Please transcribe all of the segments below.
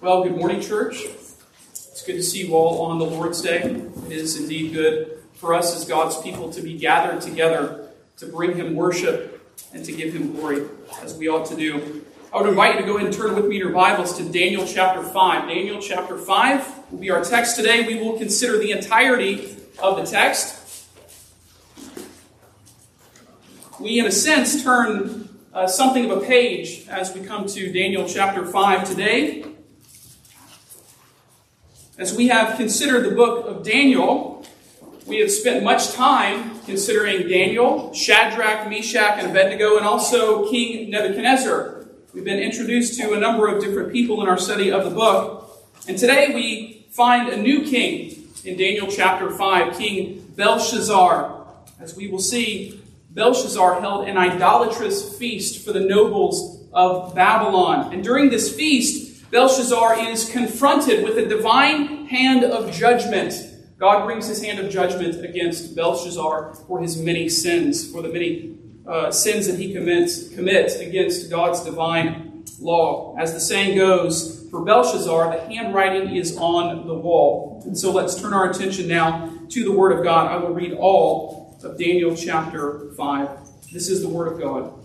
Well, good morning, church. It's good to see you all on the Lord's Day. It is indeed good for us as God's people to be gathered together to bring Him worship and to give Him glory, as we ought to do. I would invite you to go ahead and turn with me in your Bibles to Daniel chapter 5. Daniel chapter 5 will be our text today. We will consider the entirety of the text. We, in a sense, turn something of a page as we come to Daniel chapter 5 today. As we have considered the book of Daniel, we have spent much time considering Daniel, Shadrach, Meshach, and Abednego, and also King Nebuchadnezzar. We've been introduced to a number of different people in our study of the book. And today we find a new king in Daniel chapter 5, King Belshazzar. As we will see, Belshazzar held an idolatrous feast for the nobles of Babylon. And during this feast, Belshazzar is confronted with a divine hand of judgment. God brings his hand of judgment against Belshazzar for his many sins, for the many sins that he commits against God's divine law. As the saying goes, for Belshazzar, the handwriting is on the wall. And so let's turn our attention now to the Word of God. I will read all of Daniel chapter 5. This is the Word of God.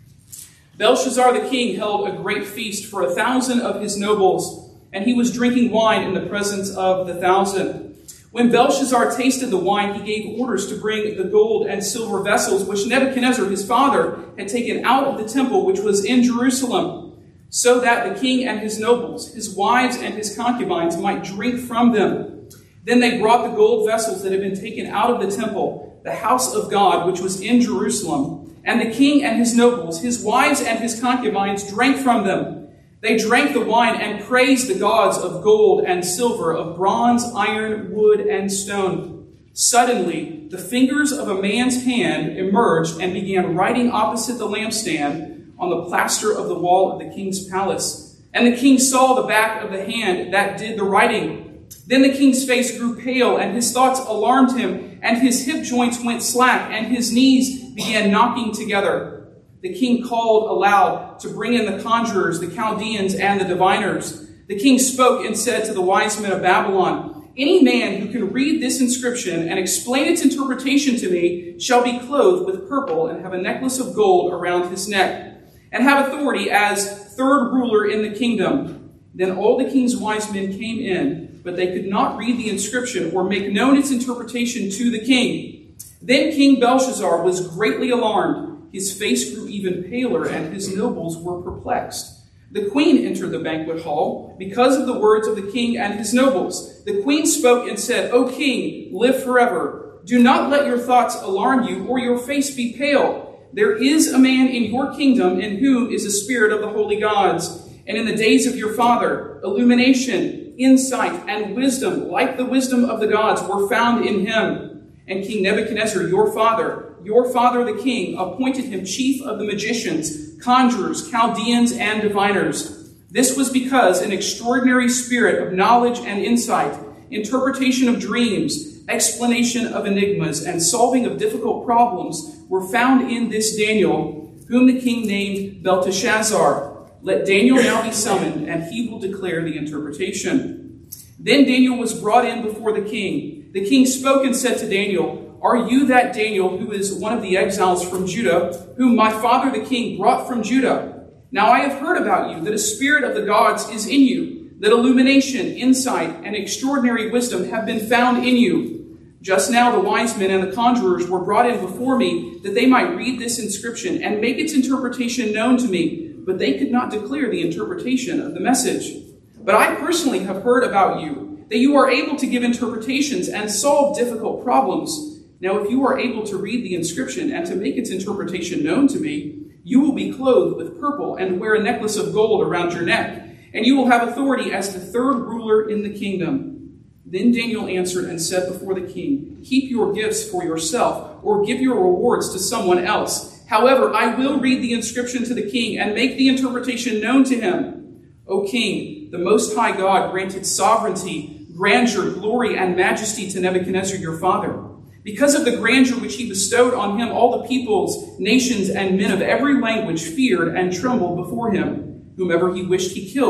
Belshazzar the king held a great feast for 1,000 of his nobles, and he was drinking wine in the presence of the 1,000. When Belshazzar tasted the wine, he gave orders to bring the gold and silver vessels which Nebuchadnezzar his father had taken out of the temple which was in Jerusalem, so that the king and his nobles, his wives and his concubines might drink from them. Then they brought the gold vessels that had been taken out of the temple, the house of God which was in Jerusalem, and the king and his nobles, his wives and his concubines drank from them. They drank the wine and praised the gods of gold and silver, of bronze, iron, wood, and stone. Suddenly, the fingers of a man's hand emerged and began writing opposite the lampstand on the plaster of the wall of the king's palace. And the king saw the back of the hand that did the writing. Then the king's face grew pale, and his thoughts alarmed him, and his hip joints went slack, and his knees began knocking together. The king called aloud to bring in the conjurers, the Chaldeans, and the diviners. The king spoke and said to the wise men of Babylon, "Any man who can read this inscription and explain its interpretation to me shall be clothed with purple and have a necklace of gold around his neck, and have authority as third ruler in the kingdom." Then all the king's wise men came in, but they could not read the inscription or make known its interpretation to the king. Then King Belshazzar was greatly alarmed. His face grew even paler, and his nobles were perplexed. The queen entered the banquet hall because of the words of the king and his nobles. The queen spoke and said, "O king, live forever. Do not let your thoughts alarm you, or your face be pale. There is a man in your kingdom in whom is a spirit of the holy gods. And in the days of your father, illumination, insight, and wisdom, like the wisdom of the gods, were found in him. And King Nebuchadnezzar, your father the king, appointed him chief of the magicians, conjurers, Chaldeans, and diviners. This was because an extraordinary spirit of knowledge and insight, interpretation of dreams, explanation of enigmas, and solving of difficult problems were found in this Daniel, whom the king named Belteshazzar. Let Daniel now be summoned, and he will declare the interpretation." Then Daniel was brought in before the king. The king spoke and said to Daniel, "Are you that Daniel who is one of the exiles from Judah, whom my father the king brought from Judah? Now I have heard about you, that a spirit of the gods is in you, that illumination, insight, and extraordinary wisdom have been found in you. Just now the wise men and the conjurers were brought in before me, that they might read this inscription and make its interpretation known to me, but they could not declare the interpretation of the message. But I personally have heard about you, that you are able to give interpretations and solve difficult problems. Now, if you are able to read the inscription and to make its interpretation known to me, you will be clothed with purple and wear a necklace of gold around your neck, and you will have authority as the third ruler in the kingdom." Then Daniel answered and said before the king, "Keep your gifts for yourself, or give your rewards to someone else. However, I will read the inscription to the king and make the interpretation known to him. O king, the Most High God granted sovereignty, grandeur, glory, and majesty to Nebuchadnezzar your father. Because of the grandeur which he bestowed on him, all the peoples, nations, and men of every language feared and trembled before him. Whomever he wished he killed,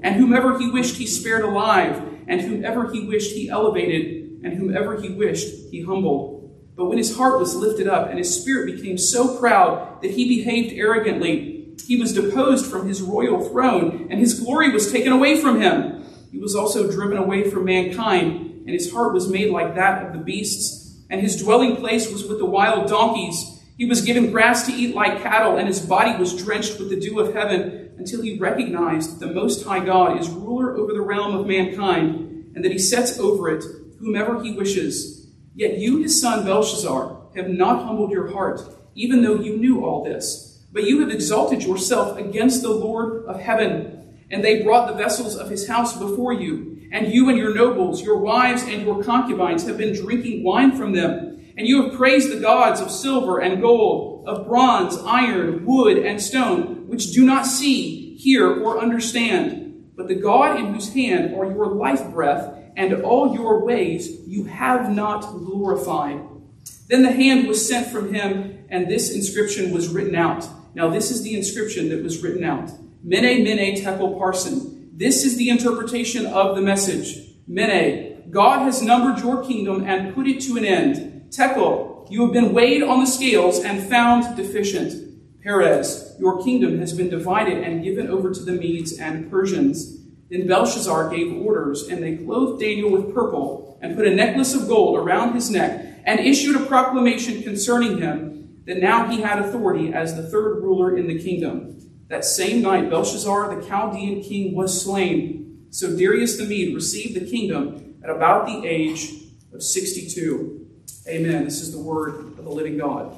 and whomever he wished he spared alive, and whomever he wished he elevated, and whomever he wished he humbled. But when his heart was lifted up, and his spirit became so proud that he behaved arrogantly, he was deposed from his royal throne, and his glory was taken away from him. He was also driven away from mankind, and his heart was made like that of the beasts, and his dwelling place was with the wild donkeys. He was given grass to eat like cattle, and his body was drenched with the dew of heaven, until he recognized that the Most High God is ruler over the realm of mankind, and that he sets over it whomever he wishes. Yet you, his son Belshazzar, have not humbled your heart, even though you knew all this. But you have exalted yourself against the Lord of heaven, and they brought the vessels of his house before you. And you and your nobles, your wives and your concubines have been drinking wine from them. And you have praised the gods of silver and gold, of bronze, iron, wood, and stone, which do not see, hear, or understand. But the God in whose hand are your life breath, and all your ways you have not glorified. Then the hand was sent from him, and this inscription was written out. Now this is the inscription that was written out. Mene, mene, tekel, parsin. This is the interpretation of the message. Mene, God has numbered your kingdom and put it to an end. Tekel, you have been weighed on the scales and found deficient. Perez, your kingdom has been divided and given over to the Medes and Persians. Then Belshazzar gave orders, and they clothed Daniel with purple and put a necklace of gold around his neck and issued a proclamation concerning him that now he had authority as the third ruler in the kingdom. That same night, Belshazzar, the Chaldean king, was slain. So Darius the Mede received the kingdom at about the age of 62. Amen. This is the word of the living God.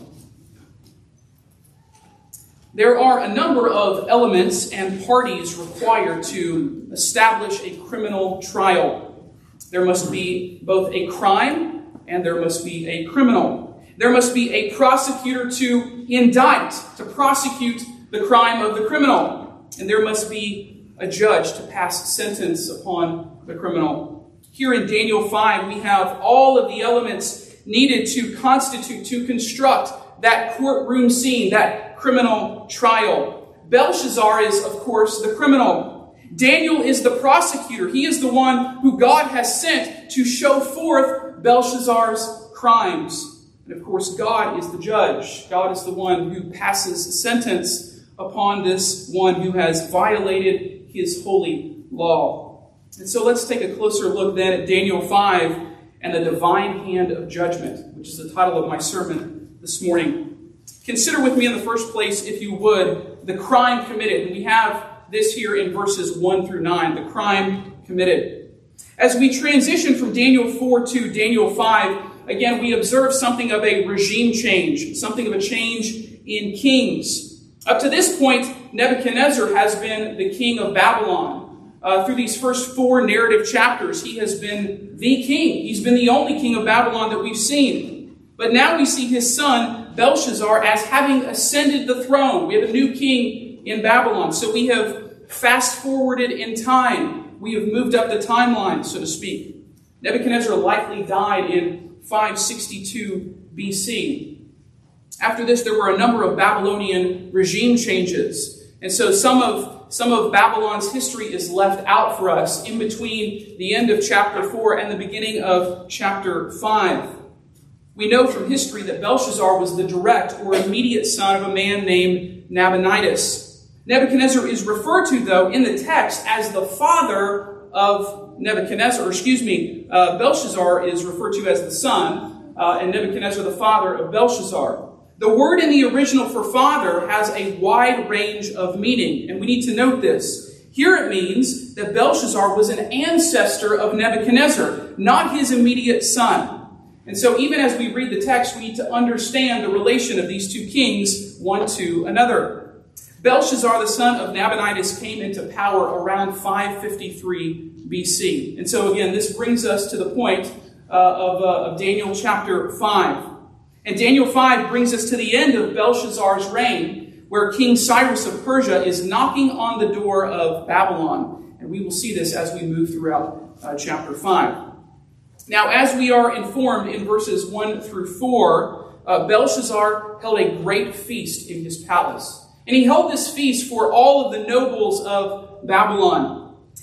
There are a number of elements and parties required to establish a criminal trial. There must be both a crime and there must be a criminal. There must be a prosecutor to indict, to prosecute the crime of the criminal. And there must be a judge to pass sentence upon the criminal. Here in Daniel 5, we have all of the elements needed to constitute, to construct that courtroom scene, that criminal trial. Belshazzar is, of course, the criminal. Daniel is the prosecutor. He is the one who God has sent to show forth Belshazzar's crimes. And of course, God is the judge. God is the one who passes sentence upon this one who has violated his holy law. And so let's take a closer look then at Daniel 5 and the divine hand of judgment, which is the title of my sermon this morning. Consider with me in the first place, if you would, the crime committed. And we have this here in verses 1 through 9, the crime committed. As we transition from Daniel 4 to Daniel 5, again, we observe something of a regime change, something of a change in kings. Up to this point, Nebuchadnezzar has been the king of Babylon. Through these first 4 narrative chapters, he has been the king. He's been the only king of Babylon that we've seen. But now we see his son, Belshazzar, as having ascended the throne. We have a new king in Babylon. So we have fast-forwarded in time. We have moved up the timeline, so to speak. Nebuchadnezzar likely died in 562 BC. After this, there were a number of Babylonian regime changes. And so some of Babylon's history is left out for us in between the end of chapter 4 and the beginning of chapter 5. We know from history that Belshazzar was the direct or immediate son of a man named Nabonidus. Nebuchadnezzar is referred to, though, in the text as the father of Nebuchadnezzar. Belshazzar is referred to as the son, and Nebuchadnezzar the father of Belshazzar. The word in the original for father has a wide range of meaning, and we need to note this. Here it means that Belshazzar was an ancestor of Nebuchadnezzar, not his immediate son. And so even as we read the text, we need to understand the relation of these two kings, one to another. Belshazzar, the son of Nabonidus, came into power around 553 BC. And so again, this brings us to the point of Daniel chapter 5. And Daniel 5 brings us to the end of Belshazzar's reign, where King Cyrus of Persia is knocking on the door of Babylon. And we will see this as we move throughout chapter 5. Now, as we are informed in verses 1 through 4, Belshazzar held a great feast in his palace. And he held this feast for all of the nobles of Babylon.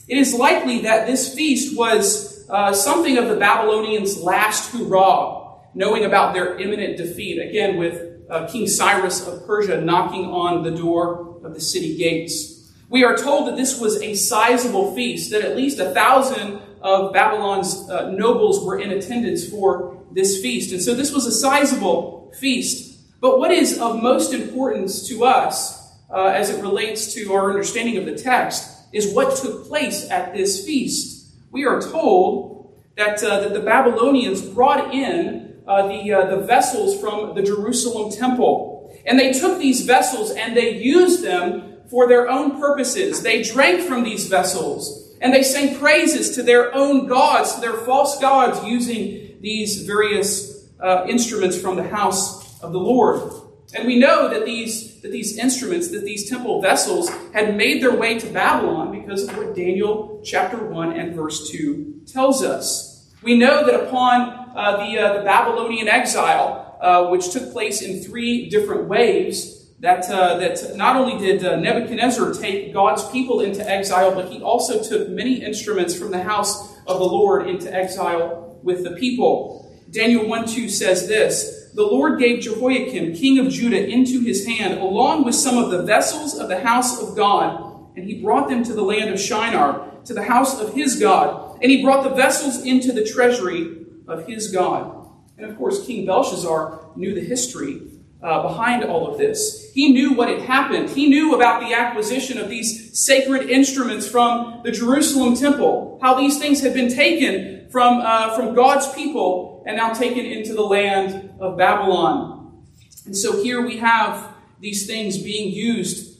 It is likely that this feast was something of the Babylonians' last hurrah, knowing about their imminent defeat, again with King Cyrus of Persia knocking on the door of the city gates. We are told that this was a sizable feast, that at least 1,000 of Babylon's nobles were in attendance for this feast. And so this was a sizable feast. But what is of most importance to us as it relates to our understanding of the text is what took place at this feast. We are told that the Babylonians brought in the vessels from the Jerusalem temple. And they took these vessels and they used them for their own purposes. They drank from these vessels and they sang praises to their own gods, to their false gods, using these various instruments from the house of the Lord. And we know that these instruments, that these temple vessels had made their way to Babylon because of what Daniel chapter 1 and verse 2 tells us. We know that upon the Babylonian exile, which took place in 3 different waves, that not only did Nebuchadnezzar take God's people into exile, but he also took many instruments from the house of the Lord into exile with the people. Daniel 1:2 says this, "The Lord gave Jehoiakim, king of Judah, into his hand, along with some of the vessels of the house of God, and he brought them to the land of Shinar, to the house of his God, and he brought the vessels into the treasury of his God." And of course, King Belshazzar knew the history behind all of this. He knew what had happened. He knew about the acquisition of these sacred instruments from the Jerusalem temple, how these things had been taken from God's people and now taken into the land of Babylon. And so here we have these things being used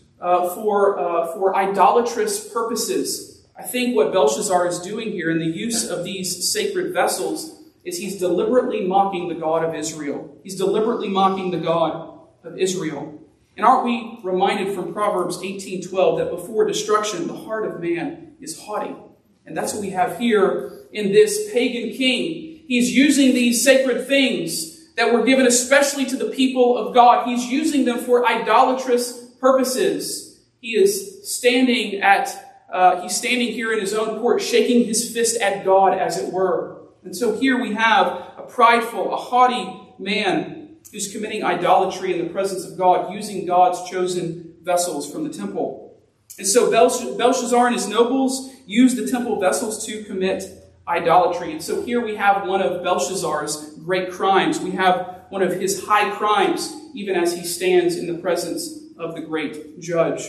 for idolatrous purposes. I think what Belshazzar is doing here in the use of these sacred vessels is he's deliberately mocking the God of Israel. He's deliberately mocking the God of Israel. And aren't we reminded from Proverbs 18:12 that before destruction, the heart of man is haughty? And that's what we have here in this pagan king. He's using these sacred things that were given especially to the people of God. He's using them for idolatrous purposes. He is standing here in his own court, shaking his fist at God, as it were. And so here we have a prideful, a haughty man who's committing idolatry in the presence of God, using God's chosen vessels from the temple. And so Belshazzar and his nobles used the temple vessels to commit idolatry. And so here we have one of Belshazzar's great crimes. We have one of his high crimes, even as he stands in the presence of the great judge.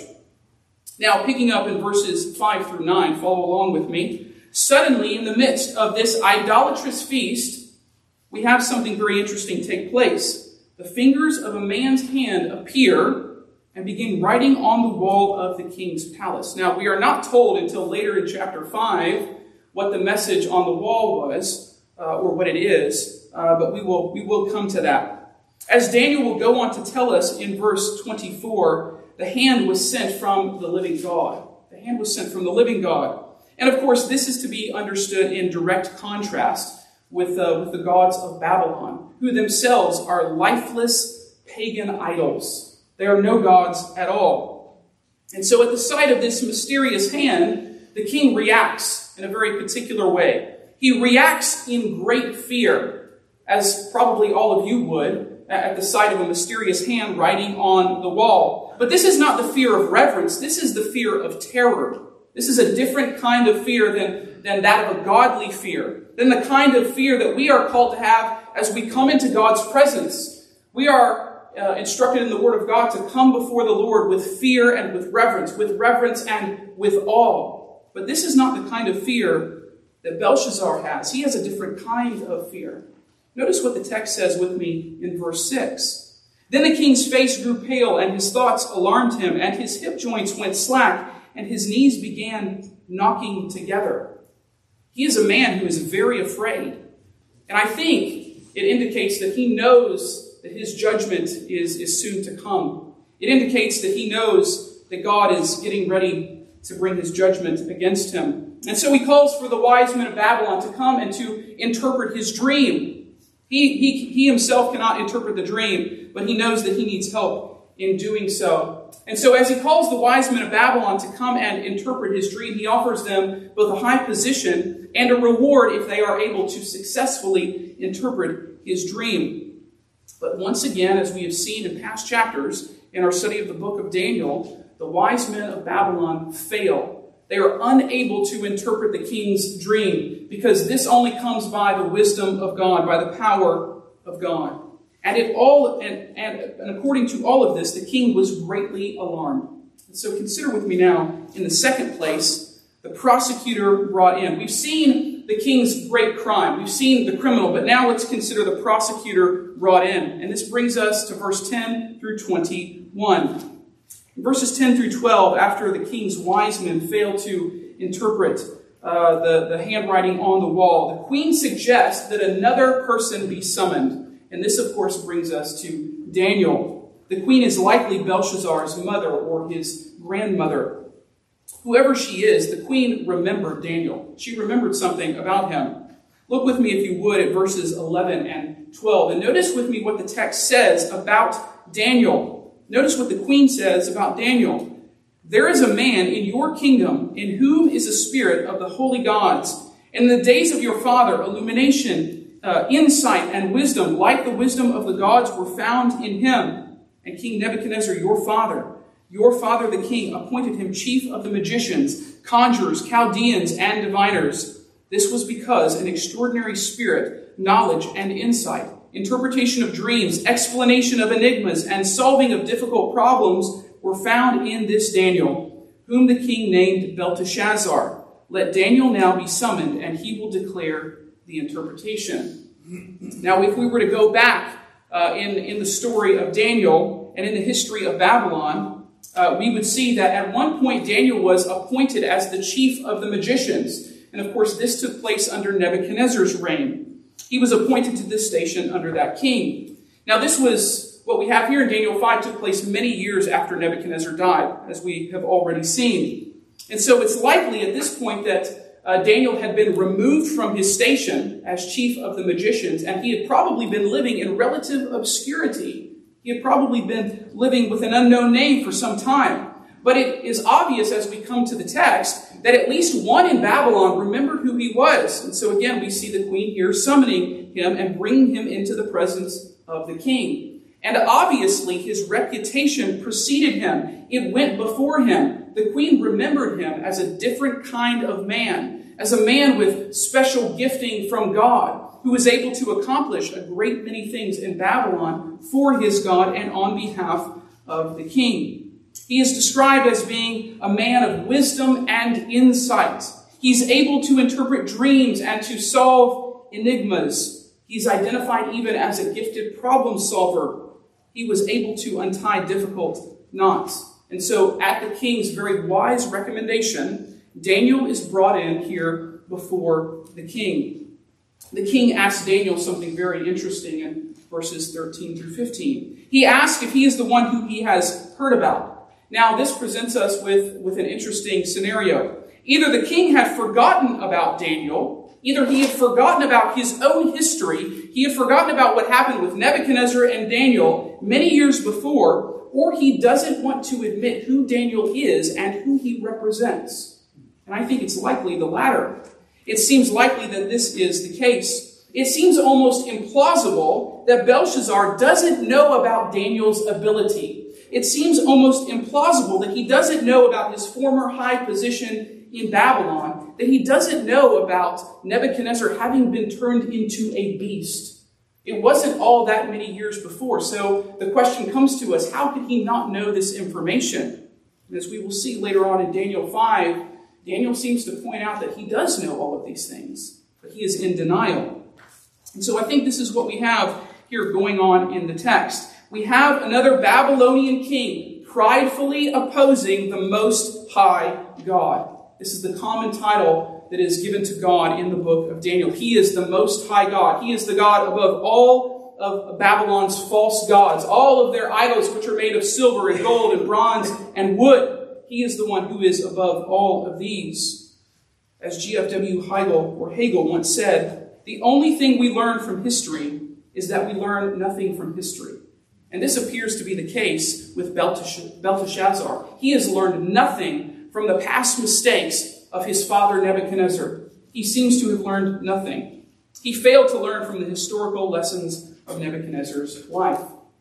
Now, picking up in verses 5 through 9, follow along with me. Suddenly, in the midst of this idolatrous feast, we have something very interesting take place. The fingers of a man's hand appear and begin writing on the wall of the king's palace. Now, we are not told until later in chapter 5 what the message on the wall was, or what it is, but we will come to that. As Daniel will go on to tell us in verse 24, the hand was sent from the living God. The hand was sent from the living God. And of course, this is to be understood in direct contrast with the gods of Babylon, who themselves are lifeless pagan idols. They are no gods at all. And so at the sight of this mysterious hand, the king reacts in a very particular way. He reacts in great fear, as probably all of you would, at the sight of a mysterious hand writing on the wall. But this is not the fear of reverence. This is the fear of terror. This is a different kind of fear than that of a godly fear, than the kind of fear that we are called to have as we come into God's presence. We are instructed in the Word of God to come before the Lord with fear and with reverence and with awe. But this is not the kind of fear that Belshazzar has. He has a different kind of fear. Notice what the text says with me in verse 6. Then the king's face grew pale, and his thoughts alarmed him, and his hip joints went slack, and his knees began knocking together. He is a man who is very afraid. And I think it indicates that he knows that his judgment is soon to come. It indicates that he knows that God is getting ready to bring his judgment against him. And so he calls for the wise men of Babylon to come and to interpret his dream. He himself cannot interpret the dream, but he knows that he needs help in doing so. And so as he calls the wise men of Babylon to come and interpret his dream, he offers them both a high position and a reward if they are able to successfully interpret his dream. But once again, as we have seen in past chapters in our study of the book of Daniel, the wise men of Babylon fail. They are unable to interpret the king's dream because this only comes by the wisdom of God, by the power of God. And according to all of this, the king was greatly alarmed. And so consider with me now, in the second place, the prosecutor brought in. We've seen the king's great crime. We've seen the criminal, but now let's consider the prosecutor brought in. And this brings us to verse 10 through 21. In verses 10 through 12, after the king's wise men fail to interpret the handwriting on the wall, the queen suggests that another person be summoned. And this, of course, brings us to Daniel. The queen is likely Belshazzar's mother or his grandmother. Whoever she is, the queen remembered Daniel. She remembered something about him. Look with me, if you would, at verses 11 and 12. And notice with me what the text says about Daniel. Notice what the queen says about Daniel. There is a man in your kingdom in whom is a spirit of the holy gods. In the days of your father, illumination, insight and wisdom, like the wisdom of the gods, were found in him. And King Nebuchadnezzar, your father the king, appointed him chief of the magicians, conjurers, Chaldeans, and diviners. This was because an extraordinary spirit, knowledge, and insight, interpretation of dreams, explanation of enigmas, and solving of difficult problems were found in this Daniel, whom the king named Belteshazzar. Let Daniel now be summoned, and he will declare the interpretation. Now, if we were to go back in the story of Daniel and in the history of Babylon, we would see that at one point Daniel was appointed as the chief of the magicians. And of course, this took place under Nebuchadnezzar's reign. He was appointed to this station under that king. Now, this was what we have here in Daniel 5 took place many years after Nebuchadnezzar died, as we have already seen. And so it's likely at this point that Daniel had been removed from his station as chief of the magicians, and he had probably been living in relative obscurity. He had probably been living with an unknown name for some time. But it is obvious as we come to the text that at least one in Babylon remembered who he was. And so again, we see the queen here summoning him and bringing him into the presence of the king. And obviously his reputation preceded him. It went before him. The queen remembered him as a different kind of man, as a man with special gifting from God, who was able to accomplish a great many things in Babylon for his God and on behalf of the king. He is described as being a man of wisdom and insight. He's able to interpret dreams and to solve enigmas. He's identified even as a gifted problem solver. He was able to untie difficult knots. And so at the king's very wise recommendation, Daniel is brought in here before the king. The king asks Daniel something very interesting in verses 13 through 15. He asks if he is the one who he has heard about. Now, this presents us with an interesting scenario. Either the king had forgotten about Daniel, either he had forgotten about his own history, he had forgotten about what happened with Nebuchadnezzar and Daniel many years before, or he doesn't want to admit who Daniel is and who he represents. And I think it's likely the latter. It seems likely that this is the case. It seems almost implausible that Belshazzar doesn't know about Daniel's ability. It seems almost implausible that he doesn't know about his former high position in Babylon, that he doesn't know about Nebuchadnezzar having been turned into a beast. It wasn't all that many years before. So the question comes to us, how could he not know this information? And as we will see later on in Daniel 5, Daniel seems to point out that he does know all of these things, but he is in denial. And so I think this is what we have here going on in the text. We have another Babylonian king pridefully opposing the Most High God. This is the common title that is given to God in the book of Daniel. He is the Most High God. He is the God above all of Babylon's false gods, all of their idols which are made of silver and gold and bronze and wood. He is the one who is above all of these. As G.F.W. Hegel once said, the only thing we learn from history is that we learn nothing from history. And this appears to be the case with Belteshazzar. He has learned nothing from the past mistakes of his father Nebuchadnezzar. He seems to have learned nothing. He failed to learn from the historical lessons of Nebuchadnezzar's life.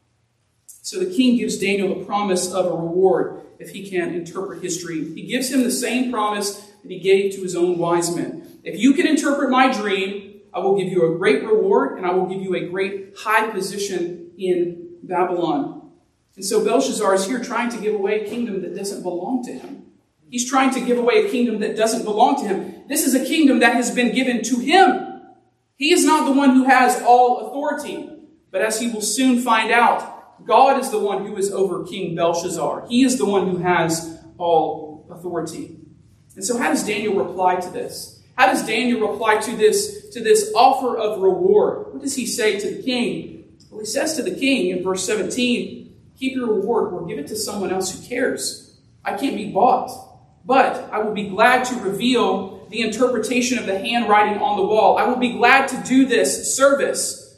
So the king gives Daniel the promise of a reward if he can interpret his dream. He gives him the same promise that he gave to his own wise men. If you can interpret my dream, I will give you a great reward, and I will give you a great high position in Babylon. And so Belshazzar is here trying to give away a kingdom that doesn't belong to him. He's trying to give away a kingdom that doesn't belong to him. This is a kingdom that has been given to him. He is not the one who has all authority. But as he will soon find out, God is the one who is over King Belshazzar. He is the one who has all authority. And so how does Daniel reply to this? How does Daniel reply to this offer of reward? What does he say to the king? Well, he says to the king in verse 17, keep your reward or give it to someone else who cares. I can't be bought. But I will be glad to reveal the interpretation of the handwriting on the wall. I will be glad to do this service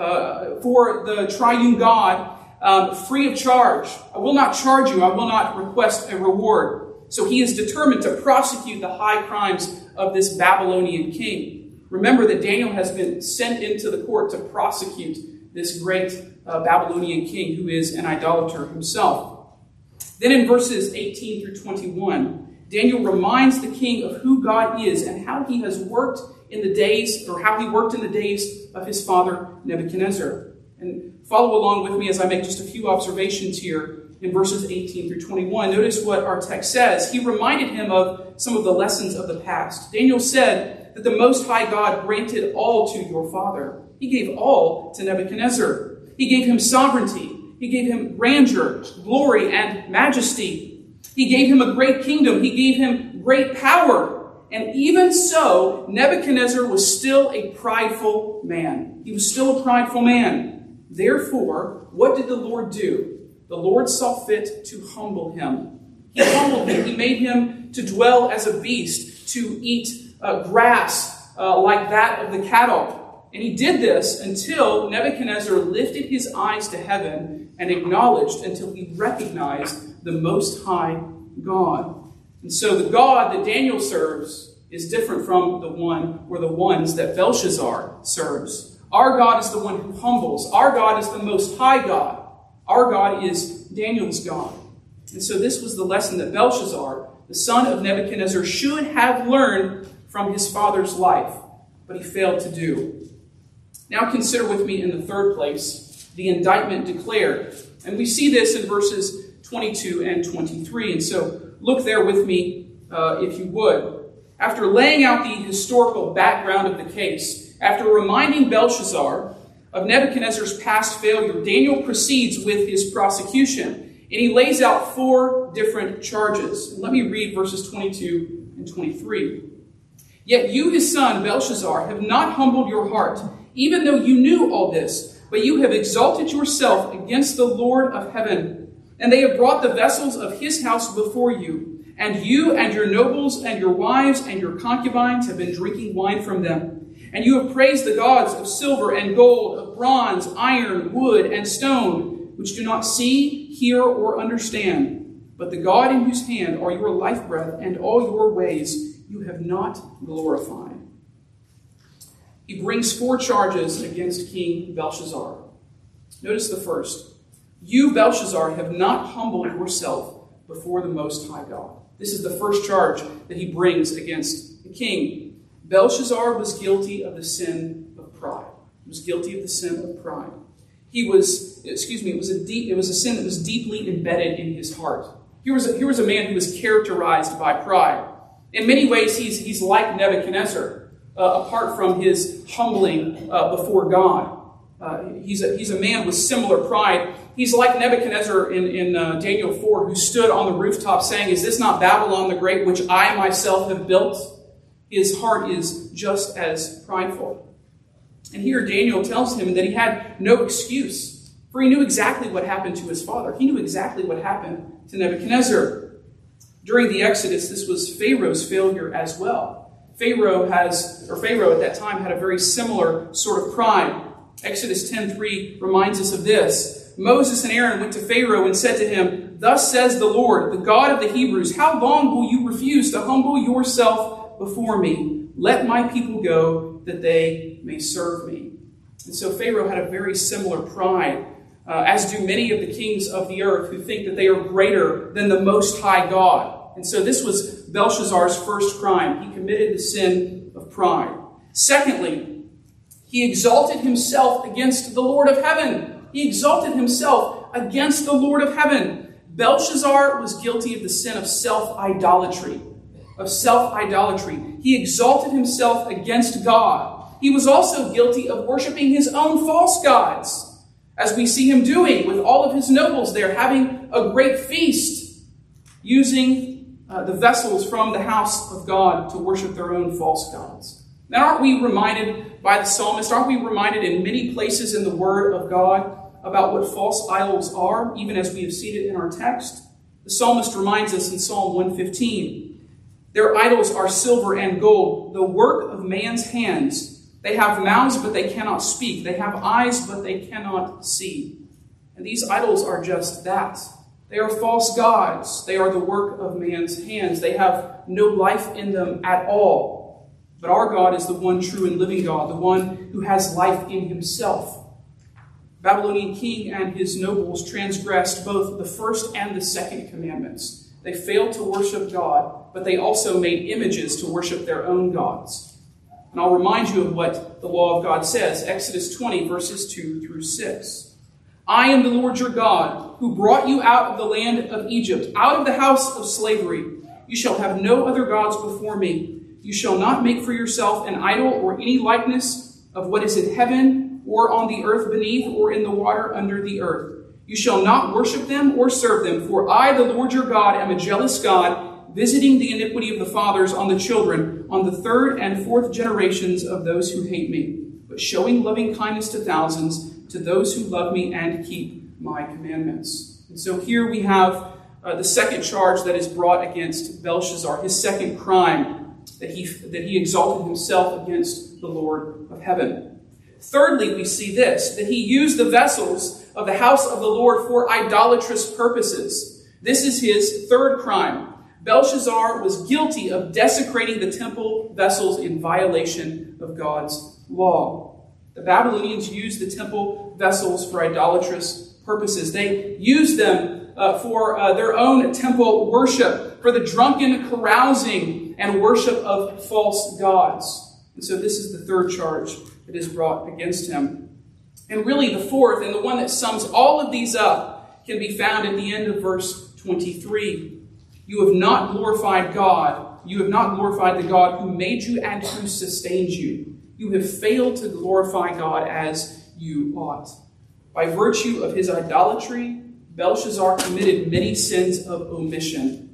for the triune God free of charge. I will not charge you. I will not request a reward. So he is determined to prosecute the high crimes of this Babylonian king. Remember that Daniel has been sent into the court to prosecute this great Babylonian king who is an idolater himself. Then in verses 18 through 21, Daniel reminds the king of who God is and how he has worked in the days, or how he worked in the days of his father Nebuchadnezzar. And follow along with me as I make just a few observations here in verses 18 through 21. Notice what our text says. He reminded him of some of the lessons of the past. Daniel said that the Most High God granted all to your father. He gave all to Nebuchadnezzar. He gave him sovereignty. He gave him grandeur, glory, and majesty. He gave him a great kingdom. He gave him great power. And even so, Nebuchadnezzar was still a prideful man. He was still a prideful man. Therefore, what did the Lord do? The Lord saw fit to humble him. He humbled him. He made him to dwell as a beast, to eat grass like that of the cattle. And he did this until Nebuchadnezzar lifted his eyes to heaven and acknowledged, until he recognized the Most High God. And so the God that Daniel serves is different from the one or the ones that Belshazzar serves. Our God is the one who humbles. Our God is the Most High God. Our God is Daniel's God. And so this was the lesson that Belshazzar, the son of Nebuchadnezzar, should have learned from his father's life, but he failed to do. Now consider with me in the third place the indictment declared. And we see this in verses 22 and 23. And so look there with me, if you would. After laying out the historical background of the case, after reminding Belshazzar of Nebuchadnezzar's past failure, Daniel proceeds with his prosecution. And he lays out 4 different charges. And let me read verses 22 and 23. Yet you, his son, Belshazzar, have not humbled your heart, even though you knew all this, but you have exalted yourself against the Lord of heaven. And they have brought the vessels of his house before you. And you and your nobles and your wives and your concubines have been drinking wine from them. And you have praised the gods of silver and gold, of bronze, iron, wood, and stone, which do not see, hear, or understand. But the God in whose hand are your life breath and all your ways you have not glorified. He brings 4 charges against King Belshazzar. Notice the first. You, Belshazzar, have not humbled yourself before the Most High God. This is the first charge that he brings against the king. Belshazzar was guilty of the sin of pride. He was guilty of the sin of pride. It was a sin that was deeply embedded in his heart. Here was a man who was characterized by pride. In many ways, he's like Nebuchadnezzar, apart from his humbling before God. He's a man with similar pride. He's like Nebuchadnezzar in Daniel 4, who stood on the rooftop saying, "Is this not Babylon the Great, which I myself have built?" His heart is just as prideful. And here Daniel tells him that he had no excuse, for he knew exactly what happened to his father. He knew exactly what happened to Nebuchadnezzar. During the Exodus, this was Pharaoh's failure as well. Pharaoh at that time had a very similar sort of pride. Exodus 10:3 reminds us of this. Moses and Aaron went to Pharaoh and said to him, "Thus says the Lord, the God of the Hebrews, how long will you refuse to humble yourself before me? Let my people go, that they may serve me." And so Pharaoh had a very similar pride, as do many of the kings of the earth who think that they are greater than the Most High God. And so this was Belshazzar's first crime. He committed the sin of pride. Secondly, he exalted himself against the Lord of heaven. He exalted himself against the Lord of heaven. Belshazzar was guilty of the sin of self-idolatry. He exalted himself against God. He was also guilty of worshiping his own false gods, as we see him doing with all of his nobles there, having a great feast, using the vessels from the house of God to worship their own false gods. Now, aren't we reminded by the psalmist, aren't we reminded in many places in the Word of God about what false idols are, even as we have seen it in our text? The psalmist reminds us in Psalm 115, "Their idols are silver and gold, the work of man's hands. They have mouths, but they cannot speak. They have eyes, but they cannot see." And these idols are just that. They are false gods. They are the work of man's hands. They have no life in them at all. But our God is the one true and living God, the one who has life in himself. The Babylonian king and his nobles transgressed both the first and the second commandments. They failed to worship God, but they also made images to worship their own gods. And I'll remind you of what the law of God says, Exodus 20, verses 2 through 6. "I am the Lord your God, who brought you out of the land of Egypt, out of the house of slavery. You shall have no other gods before me. You shall not make for yourself an idol or any likeness of what is in heaven or on the earth beneath or in the water under the earth. You shall not worship them or serve them, for I, the Lord your God, am a jealous God, visiting the iniquity of the fathers on the children, on the third and fourth generations of those who hate me, but showing loving kindness to thousands, to those who love me and keep my commandments." And so here we have the second charge that is brought against Belshazzar, his second crime, that he exalted himself against the Lord of heaven. Thirdly, we see this, that he used the vessels of the house of the Lord for idolatrous purposes. This is his third crime. Belshazzar was guilty of desecrating the temple vessels in violation of God's law. The Babylonians used the temple vessels for idolatrous purposes. They used them for their own temple worship, for the drunken carousing and worship of false gods. And so this is the third charge that is brought against him. And really the fourth, and the one that sums all of these up, can be found at the end of verse 23. "You have not glorified God. You have not glorified the God who made you and who sustains you. You have failed to glorify God as you ought." By virtue of his idolatry, Belshazzar committed many sins of omission.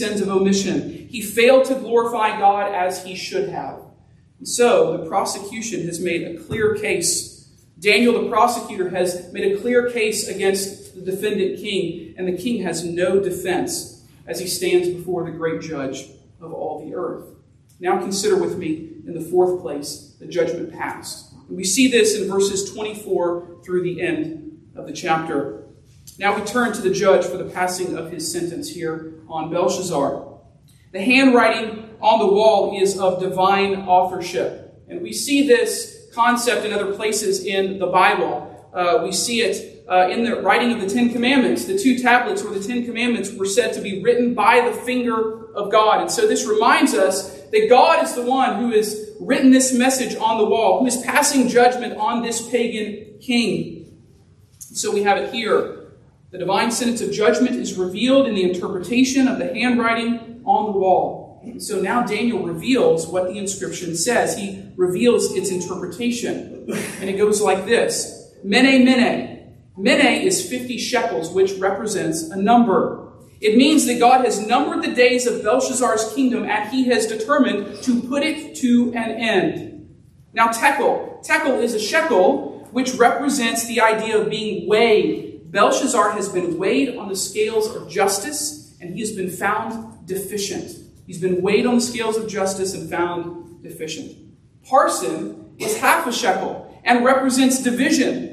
He failed to glorify God as he should have. And so the prosecution has made a clear case. Daniel, the prosecutor, has made a clear case against the defendant king, and the king has no defense as he stands before the great judge of all the earth. Now consider with me, in the fourth place, the judgment passed. And we see this in verses 24 through the end of the chapter. Now we turn to the judge for the passing of his sentence here on Belshazzar. The handwriting on the wall is of divine authorship. And we see this concept in other places in the Bible. We see it in the writing of the Ten Commandments. The two tablets where the Ten Commandments were said to be written by the finger of God. And so this reminds us that God is the one who has written this message on the wall, who is passing judgment on this pagan king. So we have it here. The divine sentence of judgment is revealed in the interpretation of the handwriting on the wall. And so now Daniel reveals what the inscription says. He reveals its interpretation. And it goes like this. Mene, mene. Mene is 50 shekels, which represents a number. It means that God has numbered the days of Belshazzar's kingdom, and he has determined to put it to an end. Now, tekel. Tekel is a shekel, which represents the idea of being weighed. Belshazzar has been weighed on the scales of justice, and he has been found deficient. He's been weighed on the scales of justice and found deficient. Parsin is half a shekel and represents division.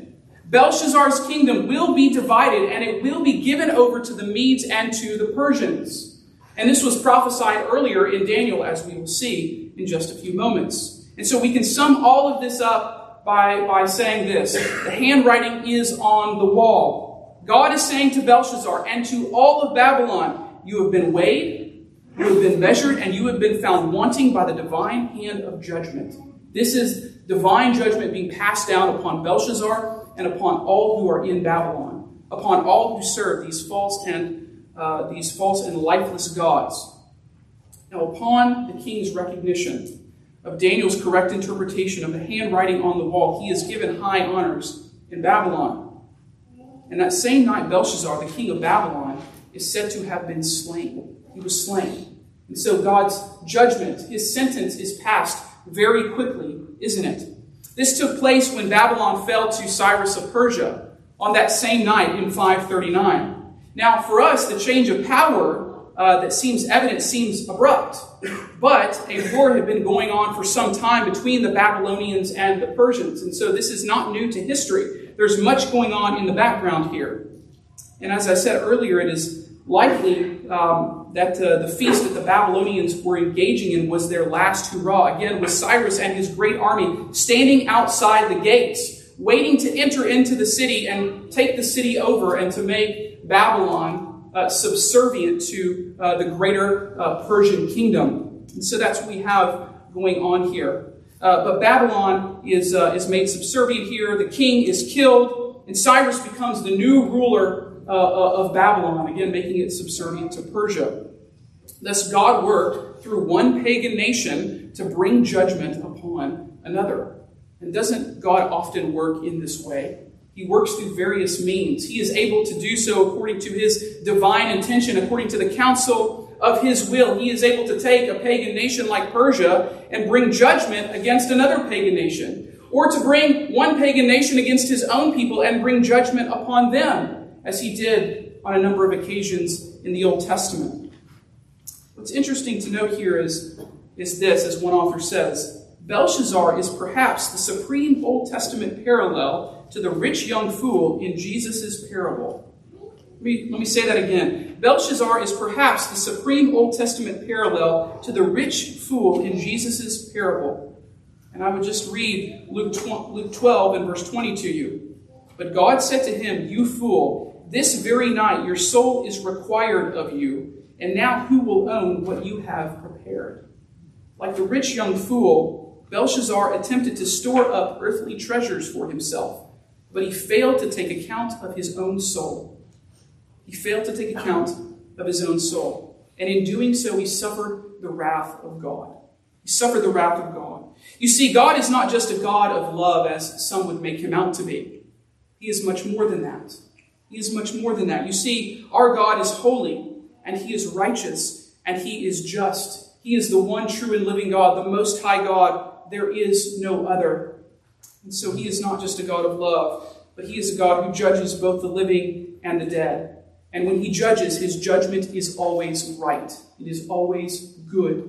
Belshazzar's kingdom will be divided, and it will be given over to the Medes and to the Persians. And this was prophesied earlier in Daniel, as we will see in just a few moments. And so we can sum all of this up by saying this: the handwriting is on the wall. God is saying to Belshazzar and to all of Babylon, you have been weighed, you have been measured, and you have been found wanting by the divine hand of judgment. This is divine judgment being passed down upon Belshazzar and upon all who are in Babylon, upon all who serve these false and lifeless gods. Now, upon the king's recognition of Daniel's correct interpretation of the handwriting on the wall, he is given high honors in Babylon. And that same night, Belshazzar, the king of Babylon, is said to have been slain. He was slain. And so God's judgment, his sentence, is passed very quickly, isn't it? This took place when Babylon fell to Cyrus of Persia on that same night in 539. Now, for us, the change of power that seems evident seems abrupt. But a war had been going on for some time between the Babylonians and the Persians. And so this is not new to history. There's much going on in the background here. And as I said earlier, it is likely that the feast that the Babylonians were engaging in was their last hurrah. Again, with Cyrus and his great army standing outside the gates, waiting to enter into the city and take the city over and to make Babylon subservient to the greater Persian kingdom. And so that's what we have going on here. But Babylon is made subservient here. The king is killed, and Cyrus becomes the new ruler of Babylon, again making it subservient to Persia. Thus God worked through one pagan nation to bring judgment upon another. And doesn't God often work in this way? He works through various means. He is able to do so according to his divine intention, according to the counsel of his will. He is able to take a pagan nation like Persia and bring judgment against another pagan nation, or to bring one pagan nation against his own people and bring judgment upon them, as he did on a number of occasions in the Old Testament. What's interesting to note here is this, as one author says: Belshazzar is perhaps the supreme Old Testament parallel to the rich young fool in Jesus' parable. Let me say that again. Belshazzar is perhaps the supreme Old Testament parallel to the rich fool in Jesus' parable. And I would just read Luke 12 and verse 20 to you. But God said to him, "You fool, this very night your soul is required of you, and now who will own what you have prepared?" Like the rich young fool, Belshazzar attempted to store up earthly treasures for himself, but he failed to take account of his own soul. He failed to take account of his own soul. And in doing so, he suffered the wrath of God. He suffered the wrath of God. You see, God is not just a God of love, as some would make him out to be. He is much more than that. He is much more than that. You see, our God is holy, and he is righteous, and he is just. He is the one true and living God, the Most High God. There is no other. And so he is not just a God of love, but he is a God who judges both the living and the dead. And when he judges, his judgment is always right. It is always good.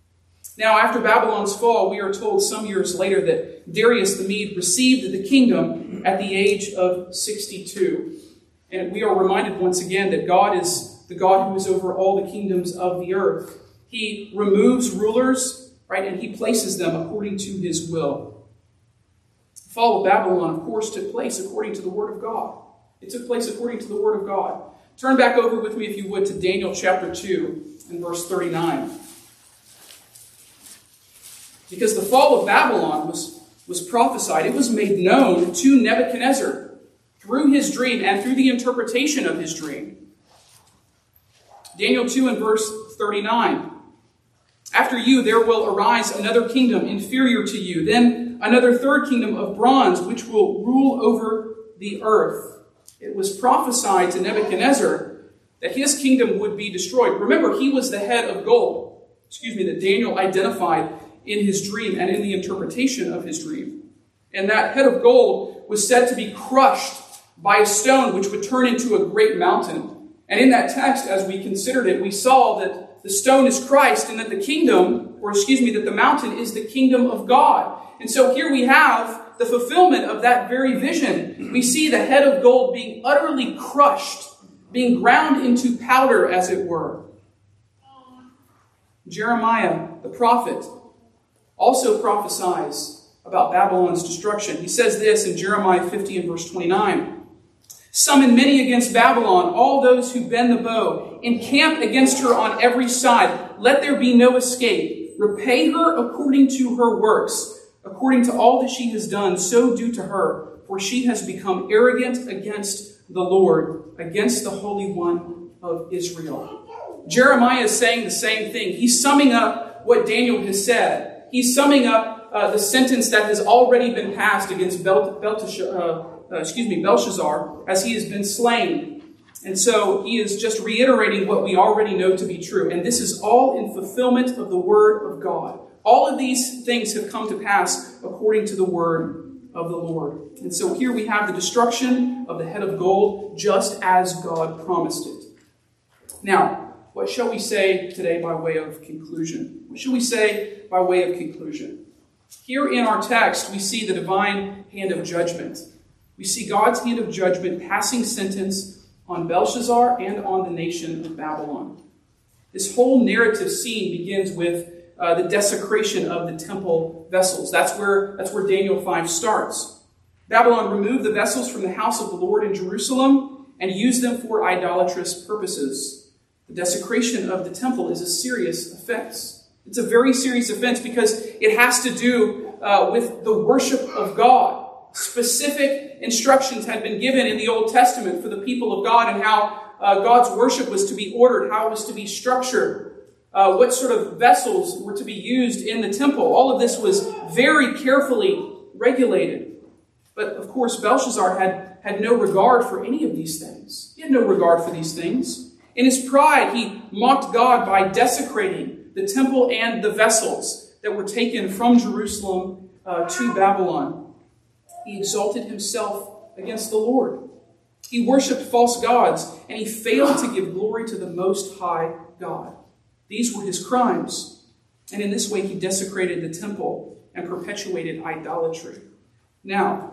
Now, after Babylon's fall, we are told some years later that Darius the Mede received the kingdom at the age of 62. And we are reminded once again that God is the God who is over all the kingdoms of the earth. He removes rulers, right, and he places them according to his will. The fall of Babylon, of course, took place according to the Word of God. It took place according to the Word of God. Turn back over with me, if you would, to Daniel chapter 2 and verse 39. Because the fall of Babylon was prophesied. It was made known to Nebuchadnezzar through his dream and through the interpretation of his dream. Daniel 2 and verse 39. After you there will arise another kingdom inferior to you, then another third kingdom of bronze, which will rule over the earth. It was prophesied to Nebuchadnezzar that his kingdom would be destroyed. Remember, he was the head of gold, that Daniel identified in his dream and in the interpretation of his dream. And that head of gold was said to be crushed by a stone which would turn into a great mountain. And in that text, as we considered it, we saw that the stone is Christ and that the mountain is the kingdom of God. And so here we have the fulfillment of that very vision. We see the head of gold being utterly crushed, being ground into powder, as it were. Jeremiah, the prophet, also prophesies about Babylon's destruction. He says this in Jeremiah 50 and verse 29. Summon many against Babylon, all those who bend the bow. Encamp against her on every side. Let there be no escape. Repay her according to her works. According to all that she has done, so do to her. For she has become arrogant against the Lord, against the Holy One of Israel. Jeremiah is saying the same thing. He's summing up what Daniel has said. He's summing up the sentence that has already been passed against Belshazzar, as he has been slain. And so he is just reiterating what we already know to be true. And this is all in fulfillment of the word of God. All of these things have come to pass according to the word of the Lord. And so here we have the destruction of the head of gold, just as God promised it. Now, what shall we say today by way of conclusion? What shall we say by way of conclusion? Here in our text, we see the divine hand of judgment. We see God's hand of judgment passing sentence on Belshazzar and on the nation of Babylon. This whole narrative scene begins with the desecration of the temple vessels. That's where Daniel 5 starts. Babylon removed the vessels from the house of the Lord in Jerusalem and used them for idolatrous purposes. The desecration of the temple is a serious offense. It's a very serious offense because it has to do with the worship of God. Specific instructions had been given in the Old Testament for the people of God and how God's worship was to be ordered, how it was to be structured. What sort of vessels were to be used in the temple. All of this was very carefully regulated. But of course, Belshazzar had no regard for any of these things. He had no regard for these things. In his pride, he mocked God by desecrating the temple and the vessels that were taken from Jerusalem to Babylon. He exalted himself against the Lord. He worshipped false gods, and he failed to give glory to the Most High God. These were his crimes. And in this way, he desecrated the temple and perpetuated idolatry. Now,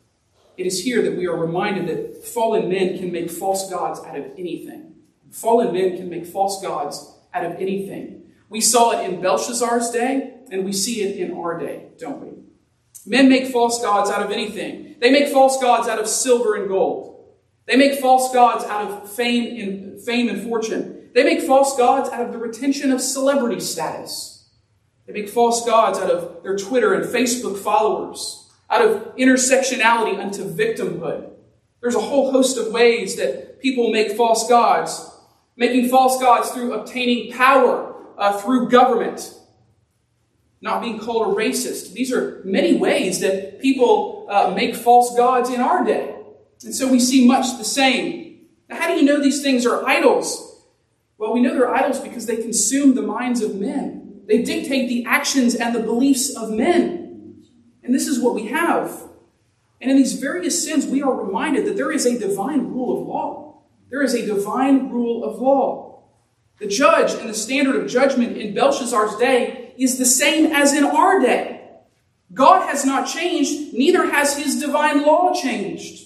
it is here that we are reminded that fallen men can make false gods out of anything. Fallen men can make false gods out of anything. We saw it in Belshazzar's day, and we see it in our day, don't we? Men make false gods out of anything. They make false gods out of silver and gold. They make false gods out of fame and fortune. They make false gods out of the retention of celebrity status. They make false gods out of their Twitter and Facebook followers, out of intersectionality unto victimhood. There's a whole host of ways that people make false gods, making false gods through obtaining power through government, not being called a racist. These are many ways that people make false gods in our day. And so we see much the same. Now, how do you know these things are idols? Well, we know they're idols because they consume the minds of men. They dictate the actions and the beliefs of men. And this is what we have. And in these various sins, we are reminded that there is a divine rule of law. There is a divine rule of law. The judge and the standard of judgment in Belshazzar's day is the same as in our day. God has not changed, neither has his divine law changed.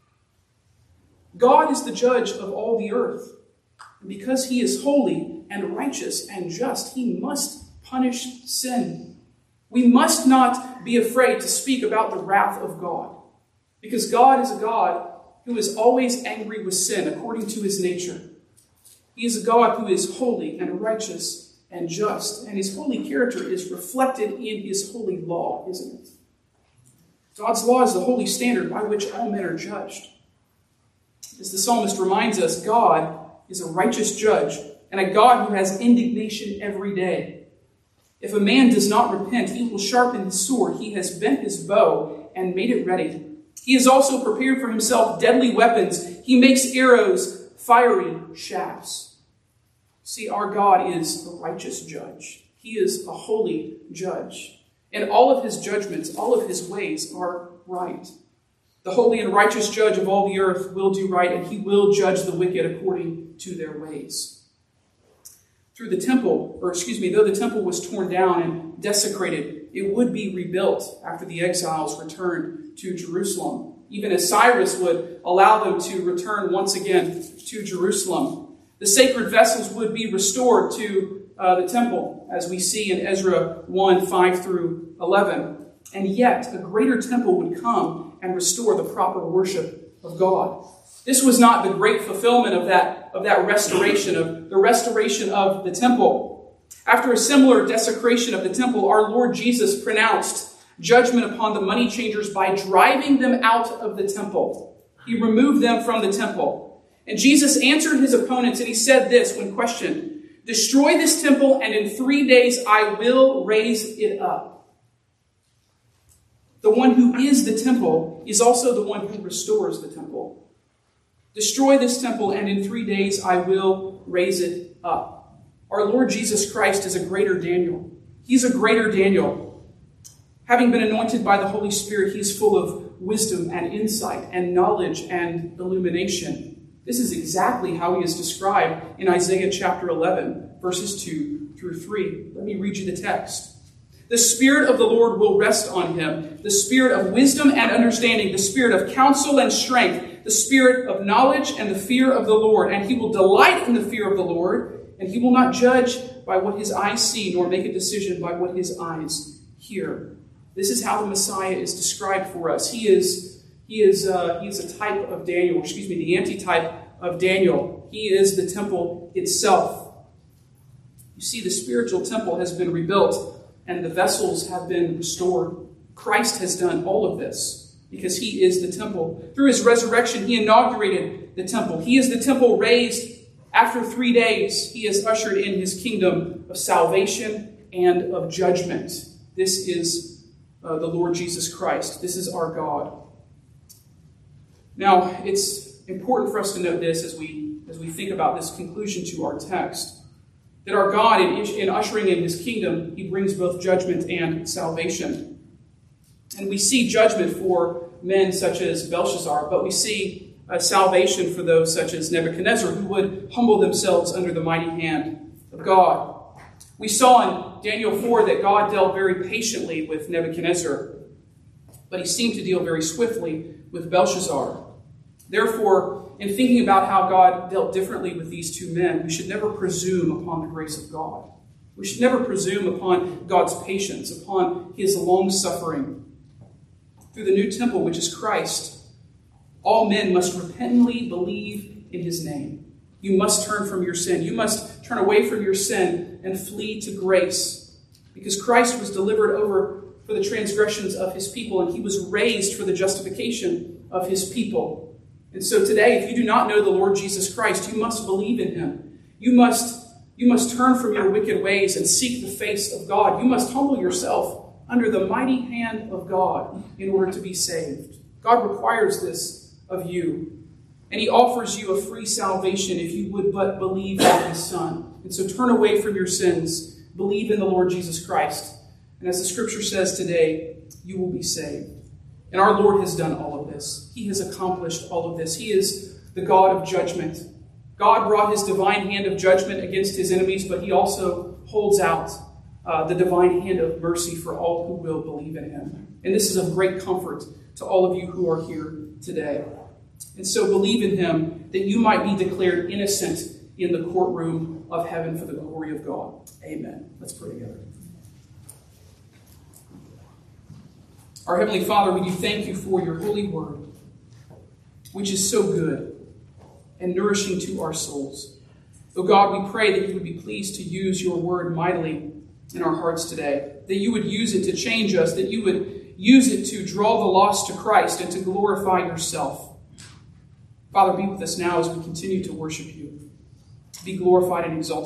God is the judge of all the earth. And because he is holy and righteous and just, he must punish sin. We must not be afraid to speak about the wrath of God, because God is a God who is always angry with sin according to his nature. He is a God who is holy and righteous and just, and his holy character is reflected in his holy law, isn't it? God's law is the holy standard by which all men are judged. As the psalmist reminds us, God is a righteous judge and a God who has indignation every day. If a man does not repent, he will sharpen his sword. He has bent his bow and made it ready. He has also prepared for himself deadly weapons. He makes arrows, fiery shafts. See, our God is a righteous judge. He is a holy judge. And all of his judgments, all of his ways are right. The holy and righteous judge of all the earth will do right, and he will judge the wicked according to their ways. Though the temple was torn down and desecrated, it would be rebuilt after the exiles returned to Jerusalem, even as Cyrus would allow them to return once again to Jerusalem. The sacred vessels would be restored to the temple, as we see in Ezra 1, 5 through 11. And yet, a greater temple would come and restore the proper worship of God. This was not the great fulfillment of that restoration, of the restoration of the temple. After a similar desecration of the temple, our Lord Jesus pronounced judgment upon the money changers by driving them out of the temple. He removed them from the temple. And Jesus answered his opponents, and he said this when questioned, "Destroy this temple, and in 3 days I will raise it up." The one who is the temple is also the one who restores the temple. Destroy this temple, and in 3 days I will raise it up. Our Lord Jesus Christ is a greater Daniel. He's a greater Daniel. Having been anointed by the Holy Spirit, he is full of wisdom and insight and knowledge and illumination. This is exactly how he is described in Isaiah chapter 11, verses 2 through 3. Let me read you the text. "The Spirit of the Lord will rest on him, the Spirit of wisdom and understanding, the Spirit of counsel and strength, the Spirit of knowledge and the fear of the Lord. And he will delight in the fear of the Lord, and he will not judge by what his eyes see, nor make a decision by what his eyes hear." This is how the Messiah is described for us. He is a type of Daniel, the antitype of Daniel. He is the temple itself. You see, the spiritual temple has been rebuilt, and the vessels have been restored. Christ has done all of this because he is the temple. Through his resurrection, he inaugurated the temple. He is the temple raised after 3 days. He has ushered in his kingdom of salvation and of judgment. This is the Lord Jesus Christ. This is our God. Now, it's important for us to note this as we think about this conclusion to our text, that our God, in ushering in his kingdom, he brings both judgment and salvation. And we see judgment for men such as Belshazzar, but we see salvation for those such as Nebuchadnezzar, who would humble themselves under the mighty hand of God. We saw in Daniel 4 that God dealt very patiently with Nebuchadnezzar, but he seemed to deal very swiftly with Belshazzar. Therefore, in thinking about how God dealt differently with these two men, we should never presume upon the grace of God. We should never presume upon God's patience, upon his long-suffering. Through the new temple, which is Christ, all men must repentantly believe in his name. You must turn from your sin. You must turn away from your sin and flee to grace, because Christ was delivered over for the transgressions of his people, and he was raised for the justification of his people. And so today, if you do not know the Lord Jesus Christ, you must believe in him. You must turn from your wicked ways and seek the face of God. You must humble yourself under the mighty hand of God in order to be saved. God requires this of you. And he offers you a free salvation if you would but believe in his Son. And so turn away from your sins. Believe in the Lord Jesus Christ. And as the scripture says today, you will be saved. And our Lord has done all of this. He has accomplished all of this. He is the God of judgment. God brought his divine hand of judgment against his enemies, but he also holds out the divine hand of mercy for all who will believe in him. And this is of great comfort to all of you who are here today. And so believe in him that you might be declared innocent in the courtroom of heaven for the glory of God. Amen. Let's pray together. Our Heavenly Father, we do thank you for your holy word, which is so good and nourishing to our souls. Oh God, we pray that you would be pleased to use your word mightily in our hearts today, that you would use it to change us, that you would use it to draw the lost to Christ and to glorify yourself. Father, be with us now as we continue to worship you. Be glorified and exalted.